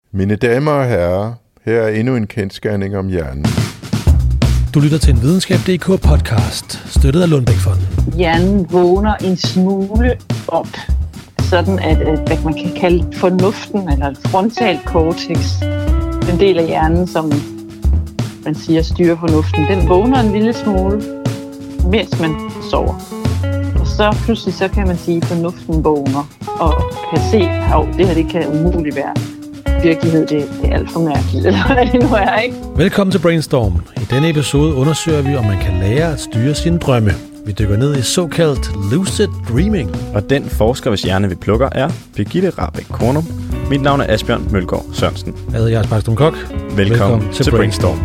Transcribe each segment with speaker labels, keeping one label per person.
Speaker 1: Mine damer og herrer, her er endnu en kendsgerning om hjernen.
Speaker 2: Du lytter til en Videnskab.dk podcast, støttet af Lundbeck-fonden.
Speaker 3: Hjernen vågner en smule op, sådan at hvad man kan kalde fornuften, eller frontal cortex, den del af hjernen, som man siger styrer fornuften, den vågner en lille smule, mens man sover. Og så pludselig så kan man sige, at fornuften vågner og kan se, at det her det kan umuligt være virkelighed, det er alt for mærkeligt, eller hvad det nu er, ikke?
Speaker 2: Velkommen til Brainstorm. I denne episode undersøger vi, om man kan lære at styre sine drømme. Vi dykker ned i såkaldt lucid dreaming.
Speaker 4: Og den forsker, hvis hjerne vi plukker, er Birgitte Rahbek Kornum. Mit navn er Asbjørn Mølgaard Sørensen.
Speaker 2: Jeg hedder Jens Bakstrøm Kok.
Speaker 4: Velkommen til Brainstorm.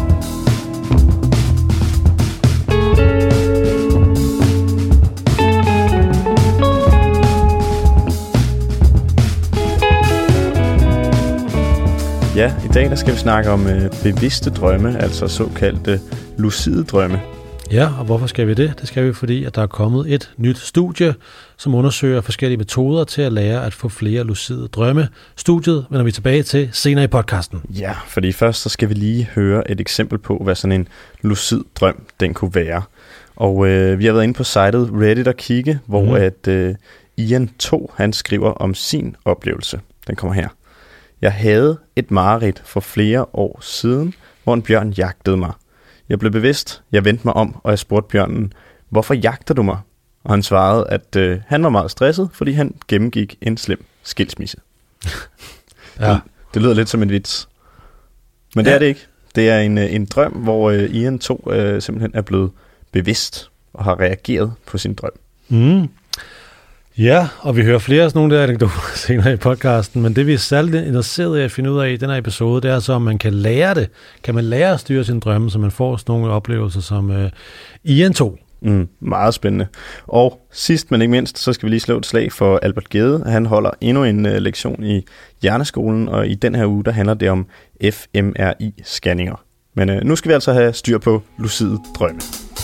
Speaker 4: Ja, i dag der skal vi snakke om bevidste drømme, altså såkaldte lucide drømme.
Speaker 2: Ja, og hvorfor skal vi det? Det skal vi, fordi at der er kommet et nyt studie, som undersøger forskellige metoder til at lære at få flere lucide drømme. Studiet vender vi tilbage til senere i podcasten.
Speaker 4: Ja, fordi først så skal vi lige høre et eksempel på, hvad sådan en lucid drøm den kunne være. Og vi har været inde på sitet Reddit og kigge, hvor at Ian 2, han skriver om sin oplevelse. Den kommer her. Jeg havde et mareridt for flere år siden, hvor en bjørn jagtede mig. Jeg blev bevidst, jeg vendte mig om, og jeg spurgte bjørnen, hvorfor jagter du mig? Og han svarede, at han var meget stresset, fordi han gennemgik en slem skilsmisse. Ja. Det lyder lidt som en vits. Men det er det ikke. Det er en drøm, hvor Ian 2 simpelthen er blevet bevidst og har reageret på sin drøm.
Speaker 2: Mm. Ja, og vi hører flere af sådan nogle der anekdoter senere i podcasten, men det vi er særligt interesseret i at finde ud af i den her episode, det er så, om man kan lære det. Kan man lære at styre sine drømme, så man får sådan nogle oplevelser som Ian 2?
Speaker 4: Meget spændende. Og sidst men ikke mindst, så skal vi lige slå et slag for Albert Gede. Han holder endnu en lektion i hjerneskolen, og i den her uge, der handler det om fMRI-scanninger. Men nu skal vi altså have styr på lucide drømme.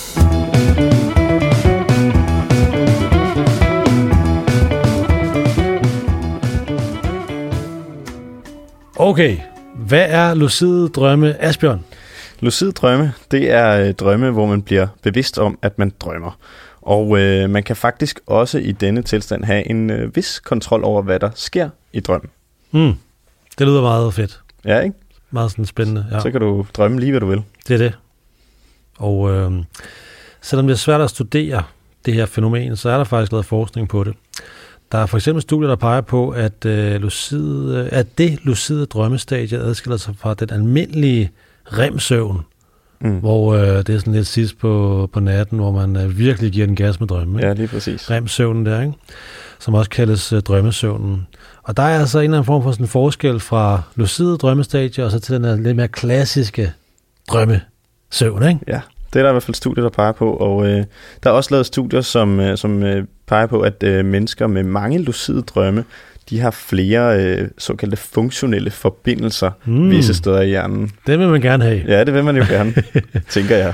Speaker 2: Okay, hvad er lucide drømme, Asbjørn?
Speaker 4: Lucide drømme, det er drømme, hvor man bliver bevidst om, at man drømmer. Og man kan faktisk også i denne tilstand have en vis kontrol over, hvad der sker i drømmen.
Speaker 2: Det lyder meget fedt.
Speaker 4: Ja, ikke?
Speaker 2: Meget sådan spændende. Ja.
Speaker 4: Så kan du drømme lige, hvad du vil.
Speaker 2: Det er det. Og selvom det er svært at studere det her fænomen, så er der faktisk lavet forskning på det. Der er for eksempel studier, der peger på, at det lucide drømmestadie adskiller sig fra den almindelige REM-søvn, hvor det er sådan lidt sidst på natten, hvor man virkelig giver den gas med drømme.
Speaker 4: Ja, lige præcis.
Speaker 2: REM-søvnen der, ikke? Som også kaldes drømmesøvnen. Og der er altså en eller anden form for sådan en forskel fra lucide drømmestadie og så til den her lidt mere klassiske drømmesøvn, ikke?
Speaker 4: Ja. Det er der i hvert fald studier, der peger på, og der er også lavet studier, som peger på, at mennesker med mange lucide drømme, de har flere såkaldte funktionelle forbindelser visse steder i hjernen.
Speaker 2: Det vil man gerne have.
Speaker 4: Ja, det vil man jo gerne, tænker jeg.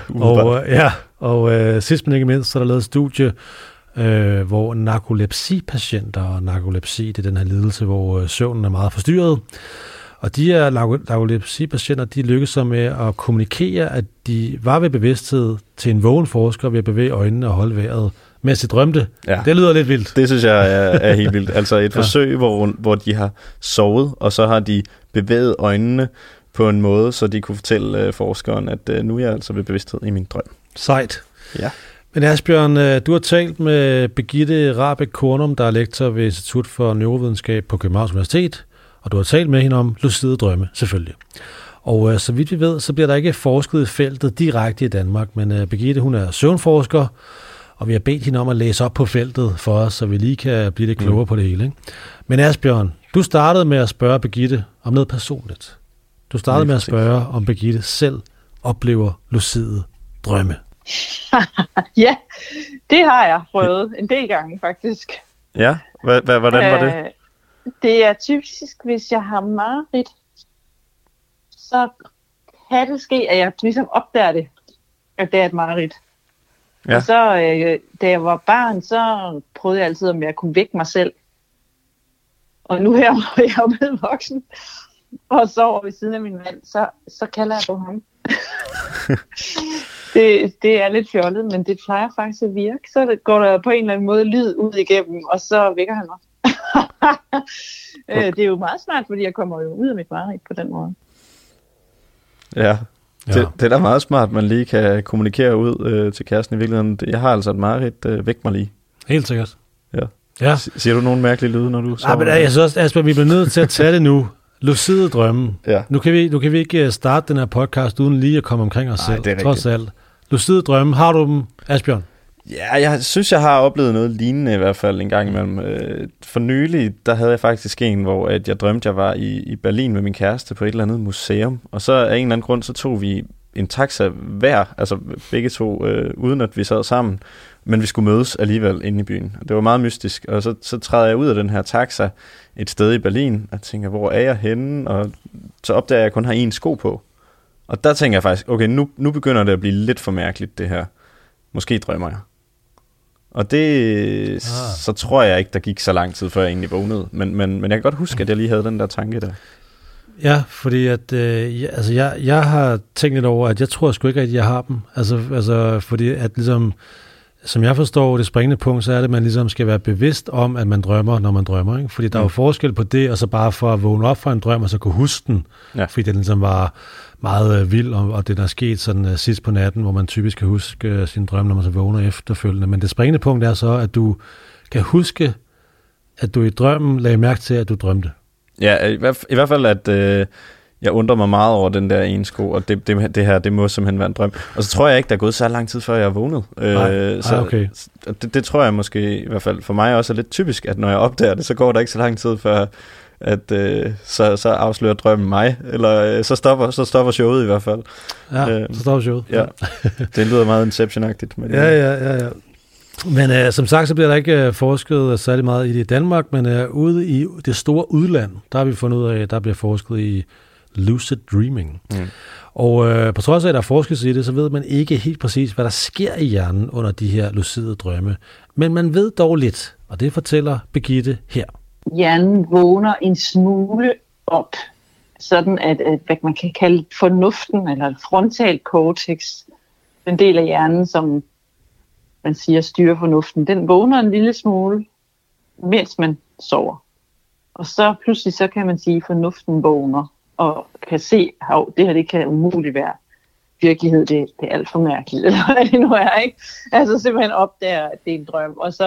Speaker 2: Og sidst men ikke mindst, så er der lavet et studie, hvor narkolepsipatienter, og narkolepsi, det er den her lidelse, hvor søvnen er meget forstyrret, og de her narkolepsipatienter, de lykkedes sig med at kommunikere, at de var ved bevidsthed til en vågen forsker ved at bevæge øjnene og holde vejret, mens de drømte. Ja. Det lyder lidt vildt.
Speaker 4: Det synes jeg er helt vildt. Altså et forsøg, hvor de har sovet, og så har de bevæget øjnene på en måde, så de kunne fortælle forskeren, at nu er jeg altså ved bevidsthed i min drøm.
Speaker 2: Sejt.
Speaker 4: Ja.
Speaker 2: Men Asbjørn, du har talt med Birgitte Rahbek Kornum, der er lektor ved Institut for Neurovidenskab på Københavns Universitet, og du har talt med hende om lucide drømme, selvfølgelig. Og så vidt vi ved, så bliver der ikke forsket i feltet direkte i Danmark, men Birgitte, hun er søvnforsker, og vi har bedt hende om at læse op på feltet for os, så vi lige kan blive lidt klogere på det hele. Ikke? Men Asbjørn, du startede med at spørge Birgitte om noget personligt. Du startede med at spørge, om Birgitte selv oplever lucide drømme.
Speaker 3: Ja, det har jeg prøvet en del gange faktisk.
Speaker 4: Ja, hvordan var det?
Speaker 3: Det er typisk, hvis jeg har mareridt, så kan det ske, at jeg ligesom opdager det, at det er et mareridt. Ja. Og så, da jeg var barn, så prøvede jeg altid, om jeg kunne vække mig selv. Og nu her, hvor jeg er blevet voksen, og sover ved siden af min mand, så kalder jeg på ham. det er lidt fjollet, men det plejer faktisk at virke. Så går der på en eller anden måde lyd ud igennem, og så vækker han mig. Det er jo meget smart, fordi jeg kommer jo ud af mit mareridt på den måde.
Speaker 4: Ja. Det er da meget smart, man lige kan kommunikere ud til kæresten i virkeligheden. Jeg har altså et mareridt, væk mig lige.
Speaker 2: Helt sikkert.
Speaker 4: Ja. Siger du nogle mærkelige lyde, når du sover?
Speaker 2: Men jeg synes også, Asbjørn, vi bliver nødt til at tage det nu. Lucide drømme.
Speaker 4: Ja.
Speaker 2: Nu kan vi ikke starte den her podcast uden lige at komme omkring os selv.
Speaker 4: Det er
Speaker 2: trods alt. Lucide drømme, har du dem, Asbjørn?
Speaker 4: Ja, jeg synes, jeg har oplevet noget lignende i hvert fald en gang imellem. For nylig, der havde jeg faktisk en, hvor at jeg drømte, jeg var i Berlin med min kæreste på et eller andet museum. Og så af en eller anden grund, så tog vi en taxa hver, altså begge to, uden at vi sad sammen. Men vi skulle mødes alligevel inde i byen. Det var meget mystisk. Og så træder jeg ud af den her taxa et sted i Berlin, og tænker, hvor er jeg henne? Og så opdager jeg, at jeg kun har én sko på. Og der tænker jeg faktisk, okay, nu begynder det at blive lidt for mærkeligt, det her. Måske drømmer jeg. Og det, så tror jeg ikke, der gik så lang tid, før jeg egentlig vågnede. Men jeg kan godt huske, at jeg lige havde den der tanke der.
Speaker 2: Ja, fordi at, jeg har tænkt lidt over, at jeg tror sgu ikke, at jeg har dem. Altså fordi at ligesom, som jeg forstår det springende punkt, så er det, at man ligesom skal være bevidst om, at man drømmer, når man drømmer. Ikke? Fordi der er jo forskel på det, og så bare for at vågne op fra en drøm, og så kunne huske den. Ja. Fordi den ligesom var meget vild, og det der er sket sådan sidst på natten, hvor man typisk kan huske sin drøm, når man så vågner efterfølgende. Men det springende punkt er så, at du kan huske, at du i drømmen lagde mærke til, at du drømte. Ja,
Speaker 4: i hvert fald, at jeg undrer mig meget over den der ene sko, og det her, det må simpelthen være en drøm. Og så tror jeg ikke, der er gået så lang tid, før jeg er vågnet.
Speaker 2: Okay.
Speaker 4: Det tror jeg måske, i hvert fald for mig også er lidt typisk, at når jeg opdager det, så går der ikke så lang tid, før at så afslører drømmen mig, eller så stopper showet i hvert fald.
Speaker 2: Ja, så stopper showet.
Speaker 4: Ja. Det lyder meget Inception-agtigt. Men
Speaker 2: ja. Men som sagt, så bliver der ikke forsket særlig meget i det i Danmark, men ude i det store udland, der har vi fundet ud af, at der bliver forsket i lucid dreaming. Og på trods af, at der forskes i det, så ved man ikke helt præcis, hvad der sker i hjernen under de her lucide drømme. Men man ved dog lidt, og det fortæller Birgitte her.
Speaker 3: Hjernen vågner en smule op, sådan at hvad man kan kalde fornuften, eller frontal cortex, den del af hjernen, som man siger styrer fornuften, den vågner en lille smule, mens man sover. Og så pludselig så kan man sige, at fornuften vågner, og kan se, at det her det kan umuligt være virkelighed, det er alt for mærkeligt, eller hvad det nu er, ikke? Altså simpelthen opdager, at det er en drøm, og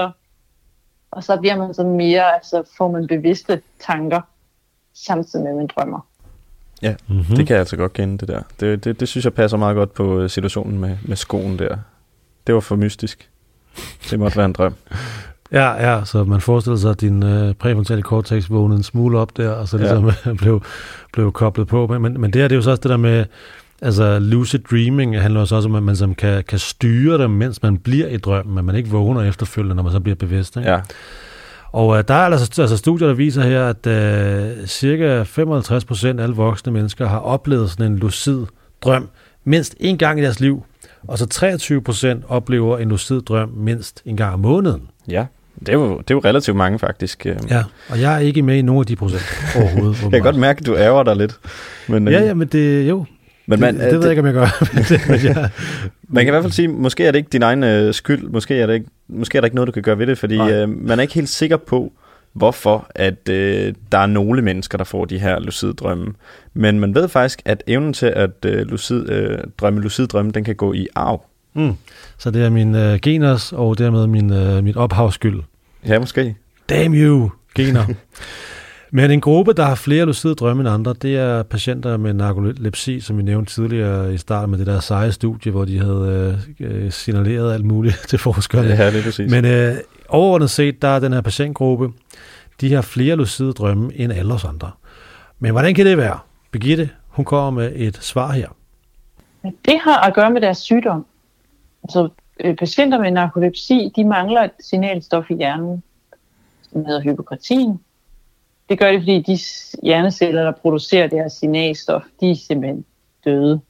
Speaker 3: så bliver man sådan mere, altså får man bevidste tanker, samtidig med, at man drømmer.
Speaker 4: Ja, det kan jeg altså godt kende, det der. Det synes jeg passer meget godt på situationen med skoen der. Det var for mystisk. Det måtte være en drøm.
Speaker 2: Ja, så man forestiller sig, at din præfrontale cortex vågnede en smule op der, og så ligesom blev koblet på. Men det er jo så også det der med, altså lucid dreaming handler også om, at man som kan styre dem, mens man bliver i drømmen, men man ikke vågner efterfølgende, når man så bliver bevidst. Ikke?
Speaker 4: Ja.
Speaker 2: Og der er altså studier, der viser her, at cirka 55% af alle voksne mennesker har oplevet sådan en lucid drøm mindst en gang i deres liv, og så 23% oplever en lucid drøm mindst en gang om måneden.
Speaker 4: Ja, det er jo relativt mange faktisk.
Speaker 2: Ja, og jeg er ikke med i nogen af de procent overhovedet.
Speaker 4: Jeg kan godt mærke, at du ærger dig lidt. Men,
Speaker 2: ja, men det jo. Men det ved jeg ikke, om jeg gør.
Speaker 4: Man kan i hvert fald sige, måske er det ikke din egen skyld, måske er der ikke noget, du kan gøre ved det, fordi man er ikke helt sikker på, hvorfor at der er nogle mennesker, der får de her lucide drømme. Men man ved faktisk, at evnen til at lucide drømme, den kan gå i arv.
Speaker 2: Så det er min geners, og dermed mit ophavsskyld.
Speaker 4: Ja, måske.
Speaker 2: Damn you, gener. Men en gruppe, der har flere lucide drømme end andre, det er patienter med narkolepsi, som vi nævnte tidligere i starten med det der seje studie, hvor de havde signaleret alt muligt til forskerne.
Speaker 4: Ja, det er præcis.
Speaker 2: Men overordnet set, der er den her patientgruppe, de har flere lucide drømme end alle os andre. Men hvordan kan det være? Birgitte, hun kommer med et svar her.
Speaker 3: Det har at gøre med deres sygdom. Altså, patienter med narkolepsi, de mangler et signalstof i hjernen, som hedder hypokretin. Det gør det, fordi de hjerneceller, der producerer det her signalstof, de er simpelthen døde.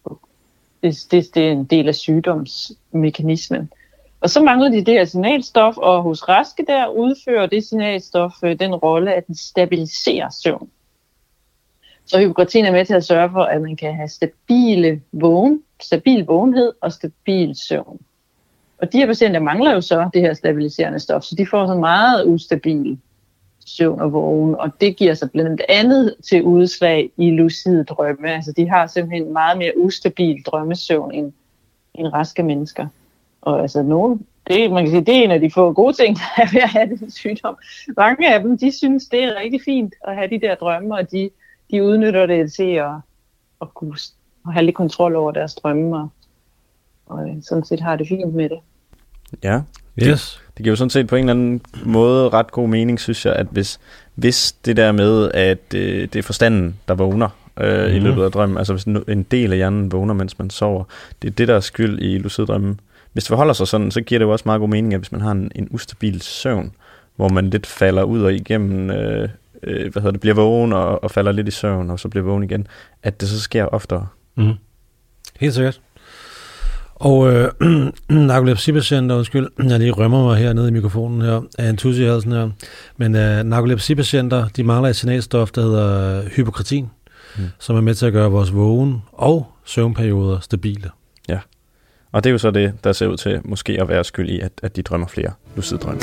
Speaker 3: Det er en del af sygdomsmekanismen. Og så mangler de det her signalstof, og hos raske der udfører det signalstof den rolle, at den stabiliserer søvn. Så hypokratien er med til at sørge for, at man kan have stabil vågenhed og stabil søvn. Og de her patienter mangler jo så det her stabiliserende stof, så de får sådan meget ustabil søvn og vågen, og det giver sig blandt andet til udslag i lucide drømme. Altså de har simpelthen meget mere ustabil drømmesøvn end raske mennesker. Og altså man kan sige, det er en af de få gode ting, der er ved at have den sygdom. Mange af dem, de synes, det er rigtig fint at have de der drømme, og de udnytter det til at kunne have lidt kontrol over deres drømme, og sådan set har det fint med det.
Speaker 4: Ja,
Speaker 2: yes.
Speaker 4: Det giver jo sådan set på en eller anden måde ret god mening, synes jeg, at hvis det der med, at det er forstanden, der vågner i løbet af drømmen, altså hvis en del af hjernen vågner, mens man sover, det er det, der er skyld i lucid drømmen. Hvis det forholder sig sådan, så giver det jo også meget god mening, at hvis man har en ustabil søvn, hvor man lidt falder ud og igennem, bliver vågen og falder lidt i søvn, og så bliver vågen igen, at det så sker oftere.
Speaker 2: Mm. Helt sikkert. Og narkolepsipatienter, undskyld, jeg lige rømmer mig hernede i mikrofonen her, af en tusse i halsen her, men narkolepsipatienter, de mangler et signalstof, der hedder hypokratin, som er med til at gøre vores vågen og søvnperioder stabile. Ja.
Speaker 4: Og det er jo så det, der ser ud til måske at være skyld i, at de drømmer flere lucid drømme.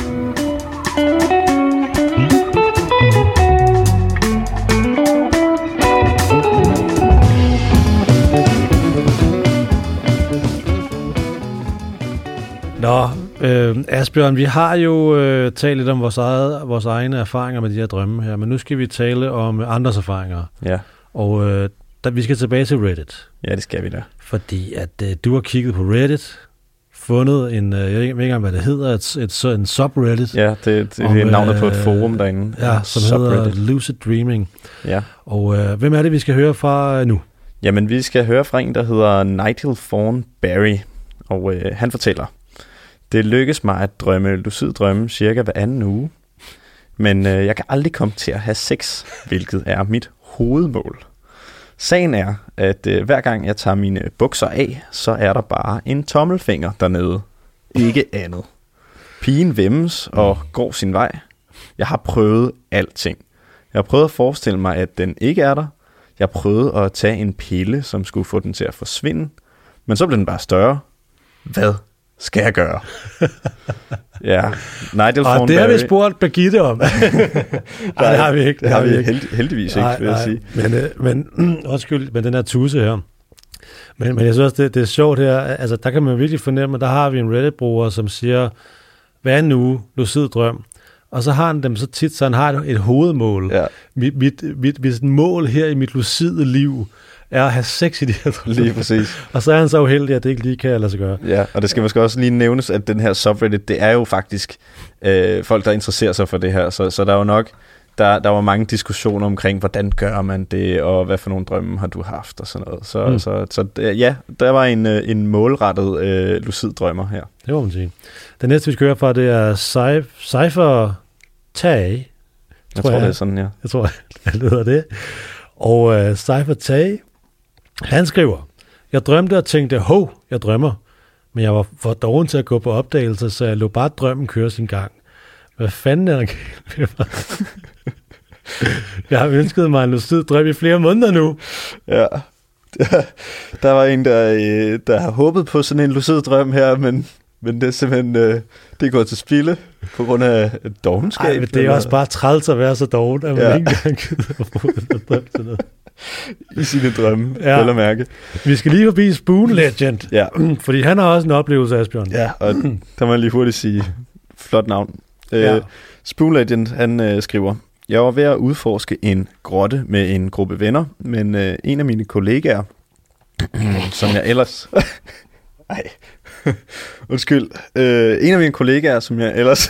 Speaker 2: Nå, Asbjørn, vi har jo talt lidt om vores egne erfaringer med de her drømme her, men nu skal vi tale om andres erfaringer.
Speaker 4: Ja.
Speaker 2: Og vi skal tilbage til Reddit.
Speaker 4: Ja, det skal vi da.
Speaker 2: Fordi at du har kigget på Reddit, fundet en, jeg ved ikke engang, hvad det hedder, en subreddit.
Speaker 4: Ja, det er navnet på et forum derinde.
Speaker 2: Ja, som hedder Lucid Dreaming.
Speaker 4: Ja.
Speaker 2: Og hvem er det, vi skal høre fra nu?
Speaker 4: Jamen, vi skal høre fra en, der hedder Nigel Thornberry, og han fortæller: det lykkes mig at drømme lucid drømme cirka hver anden uge, men jeg kan aldrig komme til at have sex, hvilket er mit hovedmål. Sagen er, at hver gang jeg tager mine bukser af, så er der bare en tommelfinger dernede. Ikke andet. Pigen vemmes og går sin vej. Jeg har prøvet alting. Jeg har prøvet at forestille mig, at den ikke er der. Jeg har prøvet at tage en pille, som skulle få den til at forsvinde. Men så blev den bare større. Hvad skal jeg gøre? Ja, Nigel Thornberry.
Speaker 2: Det har vi spurgt Birgitte om. Nej, det har vi ikke.
Speaker 4: Det har vi heldigvis ikke, vil jeg sige.
Speaker 2: Men undskyld, men den her tusse her. Men jeg synes også, det er sjovt her. Altså, der kan man virkelig fornemme, at der har vi en Reddit-bruger, som siger, hver en uge, lucid drøm. Og så har han dem så tit, så han har et hovedmål. Ja. Mit mål her i mit lucide liv er at have sex i de her drømme.
Speaker 4: Lige præcis.
Speaker 2: Og så er han så uheldig, at det ikke lige kan lade sig gøre.
Speaker 4: Ja, og det skal måske også lige nævnes, at den her subreddit, det er jo faktisk folk, der interesserer sig for det her. Så der er jo nok, der var mange diskussioner omkring, hvordan gør man det, og hvad for nogle drømme har du haft, og sådan noget. Så ja, der var en målrettet lucid drømmer her.
Speaker 2: Det må man sige. Den næste, vi skal høre fra, det er Cypher Tag.
Speaker 4: Jeg tror, det er sådan, ja.
Speaker 2: Jeg tror, det hedder det. Og Cypher Tag, han skriver: jeg drømte og tænkte, jeg drømmer. Men jeg var for doven til at gå på opdagelse, så jeg lå bare drømmen køre sin gang. Hvad fanden er der galt? Jeg har ønsket mig en lucid drøm i flere måneder nu.
Speaker 4: Ja, der var en, der har håbet på sådan en lucid drøm her, men det er simpelthen det er gået til spilde på grund af dovenskab.
Speaker 2: Ej, men det er også bare træls at være så doven, at man ikke engang gider at få en drøm til noget.
Speaker 4: I sine drømme, vel at mærke.
Speaker 2: Vi skal lige forbi Spoon Legend,
Speaker 4: ja.
Speaker 2: Fordi han har også en oplevelse af Asbjørn.
Speaker 4: Ja, og der må jeg lige hurtigt sige, flot navn. Spoon Legend, han skriver: jeg var ved at udforske en grotte med en gruppe venner, men en af mine kollegaer, som jeg ellers... Ej, undskyld. En af mine kollegaer, som jeg ellers...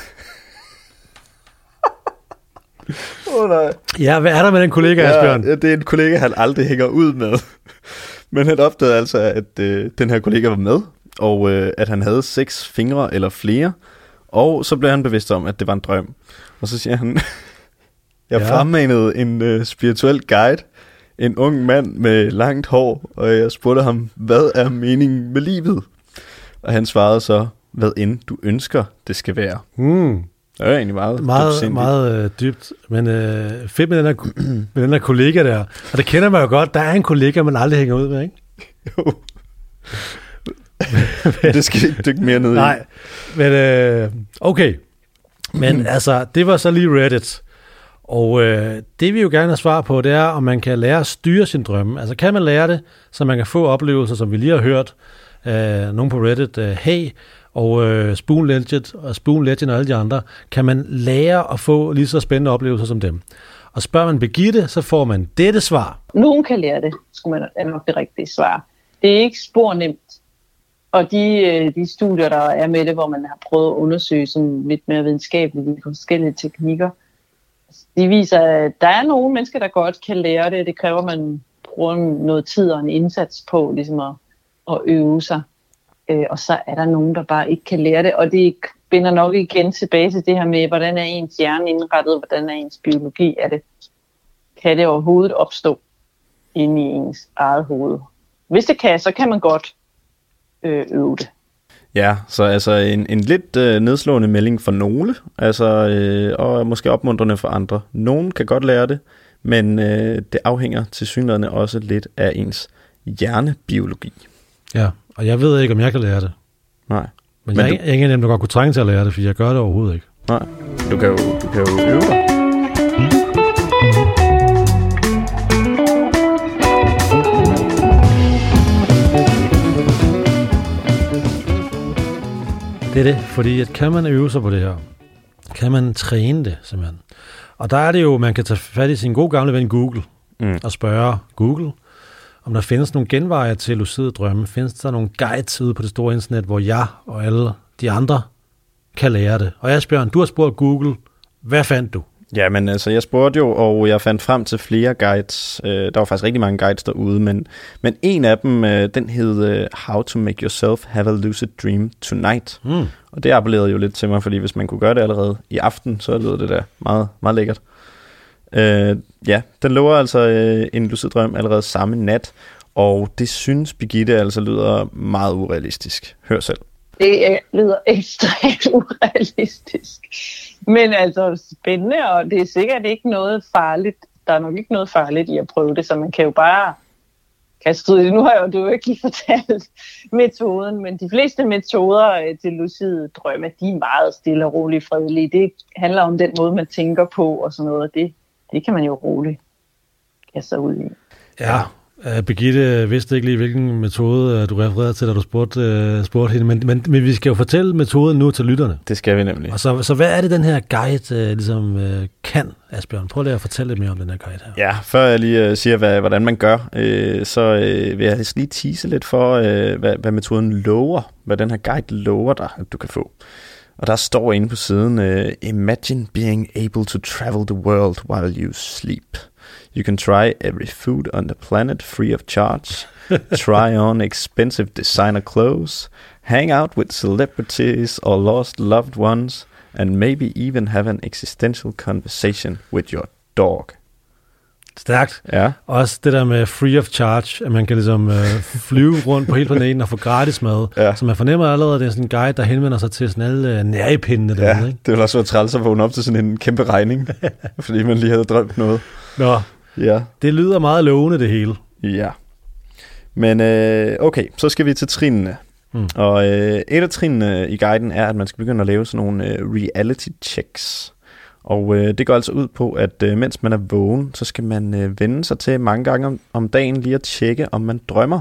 Speaker 4: nej.
Speaker 2: Ja, hvad er der med den kollega, Asbjørn?
Speaker 4: Ja, det er en kollega, han aldrig hænger ud med. Men han opdagede altså, at den her kollega var med, og at han havde 6 fingre eller flere. Og så blev han bevidst om, at det var en drøm. Og så siger han... jeg fremmanede en spirituel guide, en ung mand med langt hår, og jeg spurgte ham, hvad er meningen med livet? Og han svarede så, hvad end du ønsker, det skal være. Det er egentlig
Speaker 2: meget dybt, men fedt med den her kollega der. Og det kender man jo godt. Der er en kollega, man aldrig hænger ud med, ikke?
Speaker 4: Jo. Det skal ikke dykke mere ned i.
Speaker 2: Nej, men okay. Men altså, det var så lige Reddit. Og det vi jo gerne have svar på, det er, om man kan lære at styre sin drømme. Altså kan man lære det, så man kan få oplevelser, som vi lige har hørt. Nogen på Reddit, Hey og Spoon Legend og alle de andre, kan man lære at få lige så spændende oplevelser som dem. Og spørger man Birgitte, så får man dette svar.
Speaker 3: Nogen kan lære det, er nok det rigtige svar. Det er ikke spor nemt. Og de studier, der er med det, hvor man har prøvet at undersøge sådan lidt mere videnskabeligt de forskellige teknikker, de viser, at der er nogle mennesker, der godt kan lære det. Det kræver, at man bruger noget tid og en indsats på ligesom at øve sig. Og så er der nogen, der bare ikke kan lære det. Og det binder nok igen tilbage til det her med, hvordan er ens hjerne indrettet, hvordan er ens biologi af det. Kan det overhovedet opstå inde i ens eget hoved? Hvis det kan, så kan man godt øve det.
Speaker 4: Ja, så altså en lidt nedslående melding for nogle, altså, og måske opmuntrende for andre. Nogen kan godt lære det, men det afhænger tilsyneladende også lidt af ens hjernebiologi.
Speaker 2: Ja, og jeg ved ikke, om jeg kan lære det.
Speaker 4: Nej.
Speaker 2: Men jeg er ingen af dem, der godt kunne trænge til at lære det, for jeg gør det overhovedet ikke.
Speaker 4: Nej, du kan jo øve dig.
Speaker 2: Det er det, fordi at kan man øve sig på det her, kan man træne det simpelthen. Og der er det jo, man kan tage fat i sin gode gamle ven Google og spørge Google, om der findes nogle genveje til lucide drømme. Findes der nogle guides ude på det store internet, hvor jeg og alle de andre kan lære det? Og Asbjørn, du har spurgt Google. Hvad fandt du?
Speaker 4: Ja, men altså, jeg spurgte jo, og jeg fandt frem til flere guides. Der var faktisk rigtig mange guides derude, men en af dem, den hed How to Make Yourself Have a Lucid Dream Tonight. Og det appellerede jo lidt til mig, fordi hvis man kunne gøre det allerede i aften, så lyder det da meget, meget lækkert. Ja, den lover altså en lucid drøm allerede samme nat, og det synes Birgitte altså lyder meget urealistisk. Hør selv.
Speaker 3: Det lyder ekstremt urealistisk. Men altså spændende, og det er sikkert ikke noget farligt. Der er nok ikke noget farligt i at prøve det, så man kan jo bare kaste ud i det. Nu har du jo ikke lige fortalt metoden, men de fleste metoder til lucide drømme, de er meget stille og roligt fredelige. Det handler om den måde, man tænker på og sådan noget, og det kan man jo roligt kaste sig ud i.
Speaker 2: Ja. Birgitte vidste ikke lige, hvilken metode du refererede til, da du spurgte hende, men vi skal jo fortælle metoden nu til lytterne.
Speaker 4: Det skal vi nemlig.
Speaker 2: Og så hvad er det, den her guide ligesom kan, Asbjørn? Prøv lige at fortælle lidt mere om den her guide her. Ja,
Speaker 4: før jeg lige siger, hvordan man gør, så vil jeg lige tease lidt for, hvad metoden lover, hvad den her guide lover dig, at du kan få. Og der står inde på siden, Imagine being able to travel the world while you sleep. You can try every food on the planet free of charge. Try on expensive designer clothes. Hang out with celebrities or lost loved ones. And maybe even have an existential conversation with your dog.
Speaker 2: Stærkt.
Speaker 4: Ja.
Speaker 2: Også det der med free of charge, at man kan ligesom flyve rundt på hele planeten og få gratis mad. Ja. Så man fornemmer allerede, at det er sådan en guide, der henvender sig til sådan alle nærepindene.
Speaker 4: Ja, ikke? Det vil også være træls at vågne op til sådan en kæmpe regning, fordi man lige havde drømt noget.
Speaker 2: Nå, ja. Det lyder meget lovende det hele.
Speaker 4: Ja. Men okay, så skal vi til trinene. Og et af trinene i guiden er, at man skal begynde at lave sådan nogle reality checks. Og det går altså ud på, at mens man er vågen, så skal man vende sig til mange gange om dagen lige at tjekke, om man drømmer.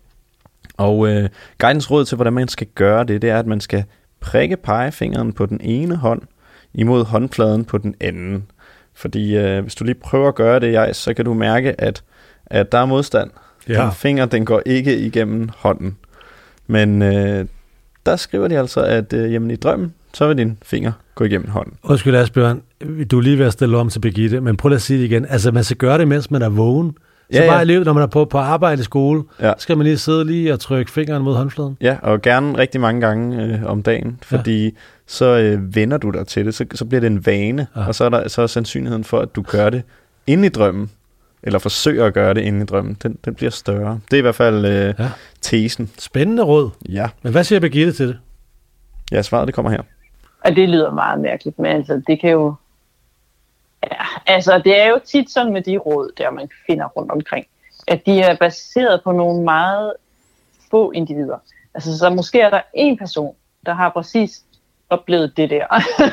Speaker 4: Og guidens råd til, hvordan man skal gøre det, det er, at man skal prikke pegefingeren på den ene hånd imod håndfladen på den anden. Fordi hvis du lige prøver at gøre det, så kan du mærke, at der er modstand. Ja. Den finger, den går ikke igennem hånden. Men der skriver de altså, at jamen, i drømmen, så vil din finger gå igennem hånden.
Speaker 2: Undskyld, Asbjørn, du er lige ved at stille om til Birgitte, men prøv at sige det igen. Altså, man skal gøre det, mens man er vågen. Så bare i livet, når man er på arbejde i skole, skal man lige sidde lige og trykke fingeren mod håndfladen. Ja,
Speaker 4: og gerne rigtig mange gange om dagen, fordi så vender du dig til det, så bliver det en vane, og så er sandsynligheden for, at du gør det inde i drømmen, eller forsøger at gøre det inde i drømmen, den bliver større. Det er i hvert fald tesen.
Speaker 2: Spændende råd.
Speaker 4: Ja.
Speaker 2: Men hvad siger Birgitte til det?
Speaker 4: Ja, svaret det kommer her.
Speaker 3: Og det lyder meget mærkeligt, men altså, det kan jo... Ja, altså, det er jo tit sådan med de råd, der man finder rundt omkring, at de er baseret på nogle meget få individer. Altså, så måske er der en person, der har præcis oplevet det der.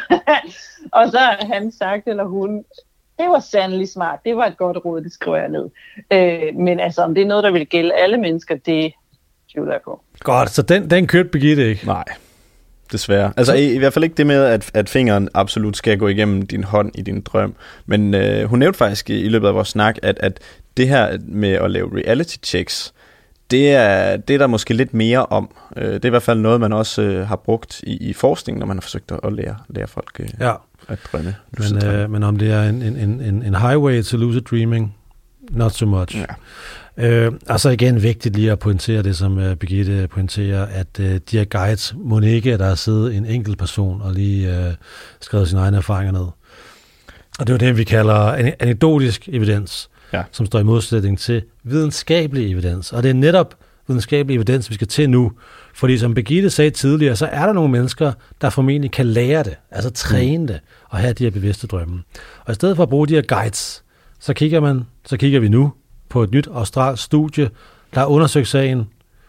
Speaker 3: Og så har han sagt, eller hun, det var sandelig smart, det var et godt råd, det skriver jeg ned. Men altså, om det er noget, der vil gælde alle mennesker, det tvivler jeg på.
Speaker 2: Godt, så den kørte Birgitte ikke?
Speaker 4: Nej, desværre. Altså i hvert fald ikke det med, at fingeren absolut skal gå igennem din hånd i din drøm. Men hun nævnte faktisk i løbet af vores snak, at det her med at lave reality checks, det er der måske lidt mere om. Det er i hvert fald noget, man også har brugt i forskning, når man har forsøgt at lære folk at drømme.
Speaker 2: Men om det er en highway to lucid dreaming, not so much. Ja. Altså igen vigtigt lige at pointere det, som Birgitte pointerer, at de her guides må ikke, at der er siddet en enkelt person og lige skrevet sine egne erfaringer ned. Og det er jo det, vi kalder anekdotisk evidens, som står i modsætning til videnskabelig evidens. Og det er netop videnskabelig evidens, vi skal til nu. Fordi som Birgitte sagde tidligere, så er der nogle mennesker, der formentlig kan lære det, altså træne det, og have de her bevidste drømme. Og i stedet for at bruge de her guides, så kigger vi nu på et nyt australsk studie, der har undersøgt sagen,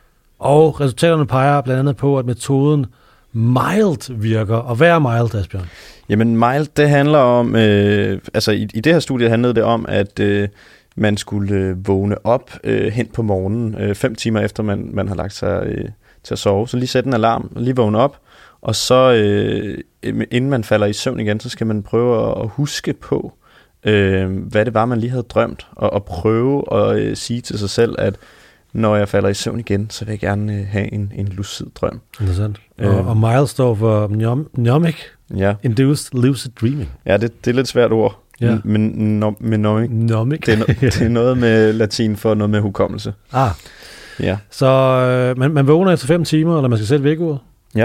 Speaker 2: og resultaterne peger blandt andet på, at metoden mild virker. Og hvad er mild, Asbjørn?
Speaker 4: Jamen mild, det handler om, altså i det her studie handlede det om, at man skulle vågne op hen på morgenen, 5 timer efter man har lagt sig til at sove. Så lige sætte en alarm, lige vågne op, og så inden man falder i søvn igen, så skal man prøve at huske på, hvad det var, man lige havde drømt, og prøve at sige til sig selv, at når jeg falder i søvn igen, så vil jeg gerne have en lucid drøm.
Speaker 2: Interessant. Og mild står for mnemonic, induced lucid dreaming.
Speaker 4: Ja, det er lidt svært ord. Ja. Men mnemonic. Det er noget med latin for noget med hukommelse. Ja.
Speaker 2: Så man vågner efter 5 timer, eller man skal sætte vækkeuret?
Speaker 4: Ja.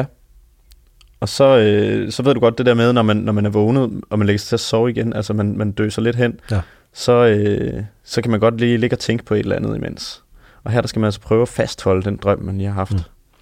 Speaker 4: Og så ved du godt det der med, når man er vågnet, og man lægger sig til at sove igen, altså man døser lidt hen, så kan man godt lige ligge og tænke på et eller andet imens. Og her der skal man altså prøve at fastholde den drøm, man lige har haft.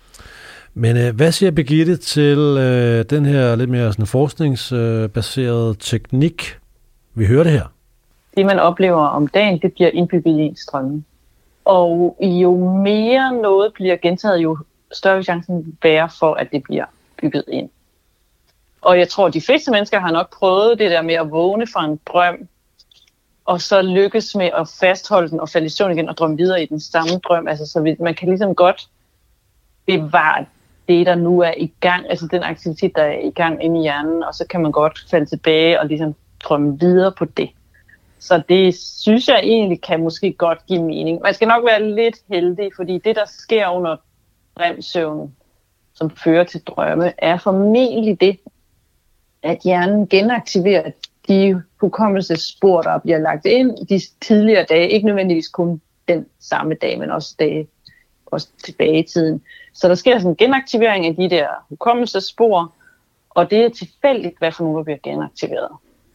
Speaker 2: Men hvad siger Birgitte til den her lidt mere sådan forskningsbaserede teknik? Vi hører det her.
Speaker 3: Det, man oplever om dagen, det bliver indbygget i ens drømme. Og jo mere noget bliver gentaget, jo større chancen være for, at det bliver bygget ind. Og jeg tror, at de fleste mennesker har nok prøvet det der med at vågne fra en drøm, og så lykkes med at fastholde den og falde i søvn igen og drømme videre i den samme drøm. Altså, så man kan ligesom godt bevare det, der nu er i gang, altså den aktivitet, der er i gang inde i hjernen, og så kan man godt falde tilbage og ligesom drømme videre på det. Så det synes jeg egentlig kan måske godt give mening. Man skal nok være lidt heldig, fordi det, der sker under REM-søvn, som fører til drømme, er formentlig det, at hjernen genaktiverer de hukommelsesspor, der bliver lagt ind de tidligere dage. Ikke nødvendigvis kun den samme dag, men også dage også tilbage i tiden. Så der sker sådan en genaktivering af de der hukommelsesspor, og det er tilfældigt, hvad for nogle, der bliver genaktiveret.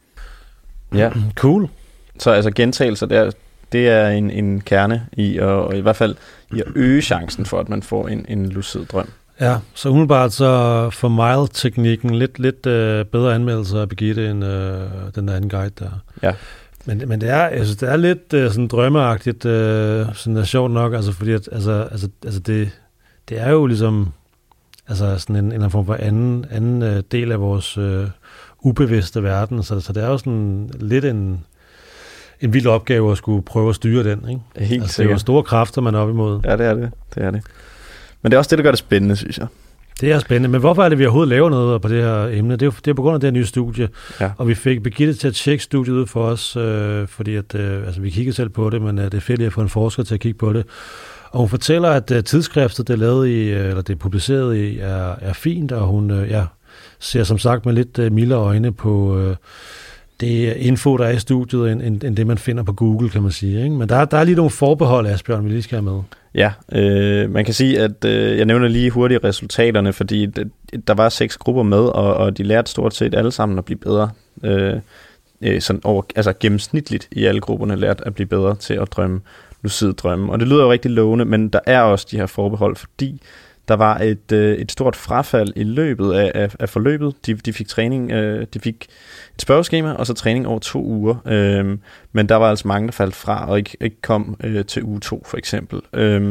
Speaker 4: Ja,
Speaker 2: cool.
Speaker 4: Så altså gentagelser, det er en kerne i, og i hvert fald i at øge chancen for, at man får en lucid drøm.
Speaker 2: Ja, så umiddelbart så for mild-teknikken lidt bedre anmeldelser af Birgitte end den anden guide der.
Speaker 4: Ja.
Speaker 2: Men det er, altså, det er lidt sådan drømmeagtigt, sådan er sjovt nok, altså fordi at, altså det er jo ligesom altså sådan en eller form for anden del af vores ubevidste verden, så det er jo sådan lidt en vild opgave at skulle prøve at styre den, ikke?
Speaker 4: Helt
Speaker 2: altså, det er jo store kræfter, man er op imod.
Speaker 4: Ja, det er det. Men det er også det, der gør det spændende, synes jeg. Det
Speaker 2: er spændende, men hvorfor er det, vi overhovedet laver noget på det her emne? Det er på grund af det her nye studie, og vi fik Birgitte til at tjekke studiet ud for os, fordi at, altså, vi kiggede selv på det, men det er fedt at få en forsker til at kigge på det. Og hun fortæller, at tidsskriftet, det er lavet i, eller det er publiceret i, er fint, og hun ser som sagt med lidt milde øjne på det info, der er i studiet, end det, man finder på Google, kan man sige. Ikke? Men der er lige nogle forbehold, Asbjørn, vi lige skal have med.
Speaker 4: Ja, man kan sige, at jeg nævner lige hurtigt resultaterne, fordi der var 6 grupper med, og de lærte stort set alle sammen at blive bedre. Sådan over, altså gennemsnitligt i alle grupperne lært at blive bedre til at drømme lucid drømme. Og det lyder jo rigtig lovende, men der er også de her forbehold, fordi Der var et stort frafald i løbet af forløbet. De fik træning, de fik et spørgeskema, og så træning over 2 uger. Men der var altså mange, der faldt fra, og ikke kom til uge 2 for eksempel.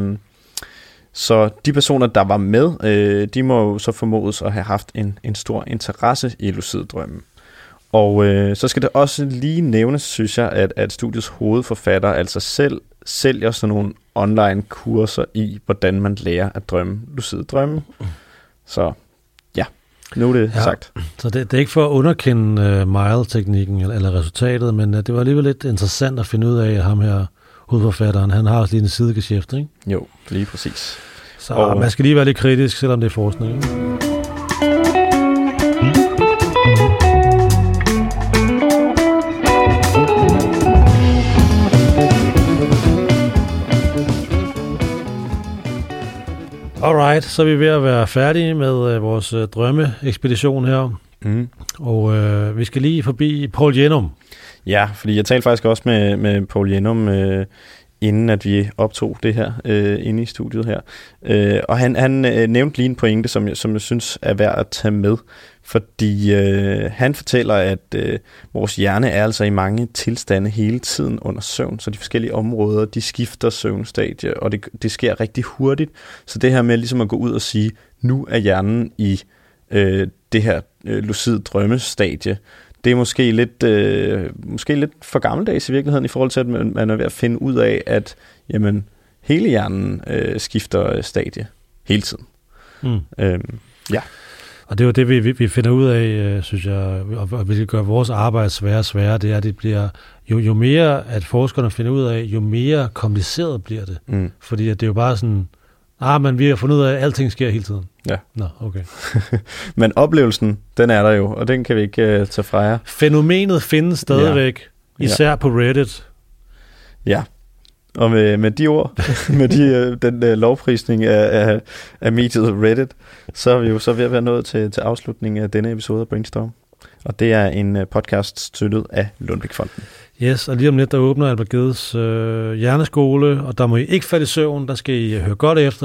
Speaker 4: Så de personer, der var med, de må jo så formodes at have haft en stor interesse i lucid drømme. Og så skal det også lige nævnes, synes jeg, at studiets hovedforfatter altså selv sælger sådan nogle online kurser i, hvordan man lærer at drømme lucid drømme. Så ja, nu er det sagt.
Speaker 2: Så det er ikke for at underkende Mile-teknikken eller resultatet, men det var alligevel lidt interessant at finde ud af, at ham her hovedforfatteren, han har også lige en sidegeschæft, ikke?
Speaker 4: Jo, lige præcis.
Speaker 2: Så man skal lige være lidt kritisk, selvom det er forskning, ikke? Alright, så er vi ved at være færdige med vores drømmeekspedition her. Og vi skal lige forbi Paul Hjenum.
Speaker 4: Ja, fordi jeg talte faktisk også med Paul Hjenum, inden at vi optog det her inde i studiet her. Og han nævnte lige en pointe, som jeg synes er værd at tage med. Fordi han fortæller, at vores hjerne er altså i mange tilstande hele tiden under søvn. Så de forskellige områder, de skifter søvnstadie, og det sker rigtig hurtigt. Så det her med ligesom at gå ud og sige, nu er hjernen i det her lucid drømmestadie, det er måske lidt for gammeldags i virkeligheden, i forhold til, at man er ved at finde ud af, at jamen, hele hjernen skifter stadie hele tiden. Ja.
Speaker 2: Og det er jo det, vi finder ud af, synes jeg, og vi gør vores arbejde sværere og sværere, det er, at det bliver, jo mere, at forskerne finder ud af, jo mere kompliceret bliver det. Fordi at det er jo bare sådan, men vi har fundet ud af, at alting sker hele tiden.
Speaker 4: Ja.
Speaker 2: Nå, okay.
Speaker 4: Men oplevelsen, den er der jo, og den kan vi ikke tage fra jer.
Speaker 2: Fænomenet findes stadigvæk, især på Reddit.
Speaker 4: Ja. Og med de ord, med den lovprisning af mediet Reddit, så er vi jo så ved at være nået til afslutningen af denne episode af Brainstorm. Og det er en podcast støttet af Lundbeck-fonden.
Speaker 2: Yes, og lige om lidt, der åbner Albert Gedes hjerneskole, og der må I ikke falde i søvn, der skal I høre godt efter.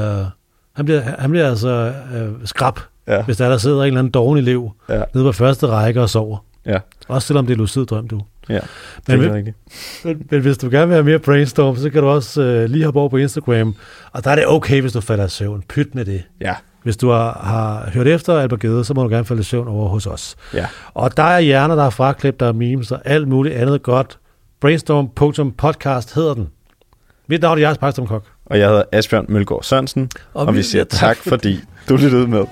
Speaker 2: Han bliver altså skrab, hvis der sidder en eller anden doven elev nede på første række og sover. Ja. Også selvom det er lucid drøm, du.
Speaker 4: Ja, det er rigtigt.
Speaker 2: Men hvis du gerne vil have mere Brainstorm, så kan du også lige hoppe over på Instagram. Og der er det okay, hvis du falder i søvn. Pyt med det.
Speaker 4: Ja.
Speaker 2: Hvis du har hørt efter Albert Gede, så må du gerne falde i søvn over hos os.
Speaker 4: Ja.
Speaker 2: Og der er hjerner, der er fraklip, der er memes og alt muligt andet godt. Brainstorm.podcast hedder den. Mit navn er Jens Pakstrøm Kok.
Speaker 4: Og jeg hedder Asbjørn Mølgaard Sørensen. Og vi siger tak, fordi du lyttede med.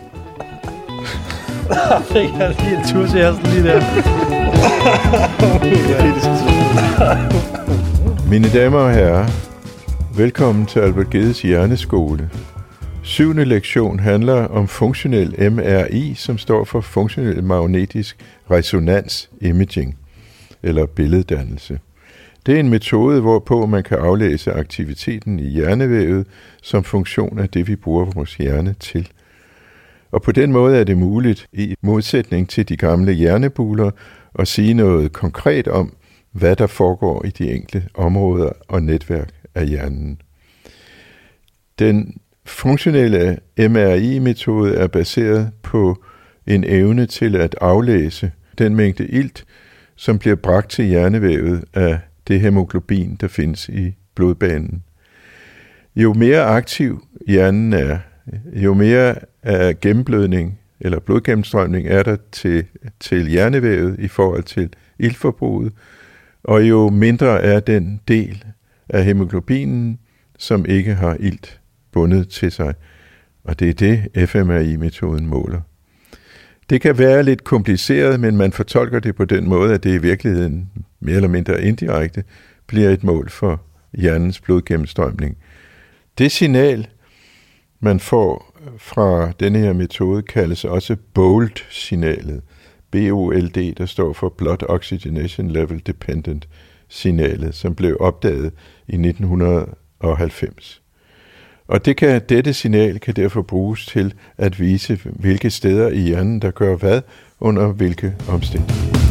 Speaker 2: Fik jeg lige en tur til halsen lige der.
Speaker 1: Mine damer og herrer, velkommen til Albert Gedes hjerneskole. 7. lektion handler om funktionel MRI, som står for funktionel magnetisk resonans imaging, eller billeddannelse. Det er en metode, hvorpå man kan aflæse aktiviteten i hjernevævet som funktion af det, vi bruger vores hjerne til. Og på den måde er det muligt, i modsætning til de gamle hjernebuler, at sige noget konkret om, hvad der foregår i de enkelte områder og netværk af hjernen. Den funktionelle MRI-metode er baseret på en evne til at aflæse den mængde ilt, som bliver bragt til hjernevævet af det hemoglobin, der findes i blodbanen. Jo mere aktiv hjernen er, jo mere af gennemblødning eller blodgennemstrømning er der til hjernevævet i forhold til iltforbruget, og jo mindre er den del af hemoglobinen, som ikke har ilt bundet til sig. Og det er det, fMRI-metoden måler. Det kan være lidt kompliceret, men man fortolker det på den måde, at det i virkeligheden mere eller mindre indirekte bliver et mål for hjernens blodgennemstrømning. Det signal, man får fra denne her metode, kaldes også BOLD-signalet. BOLD, der står for Blood Oxygenation Level Dependent signalet, som blev opdaget i 1990. Og dette signal kan derfor bruges til at vise, hvilke steder i hjernen, der gør hvad, under hvilke omstændigheder.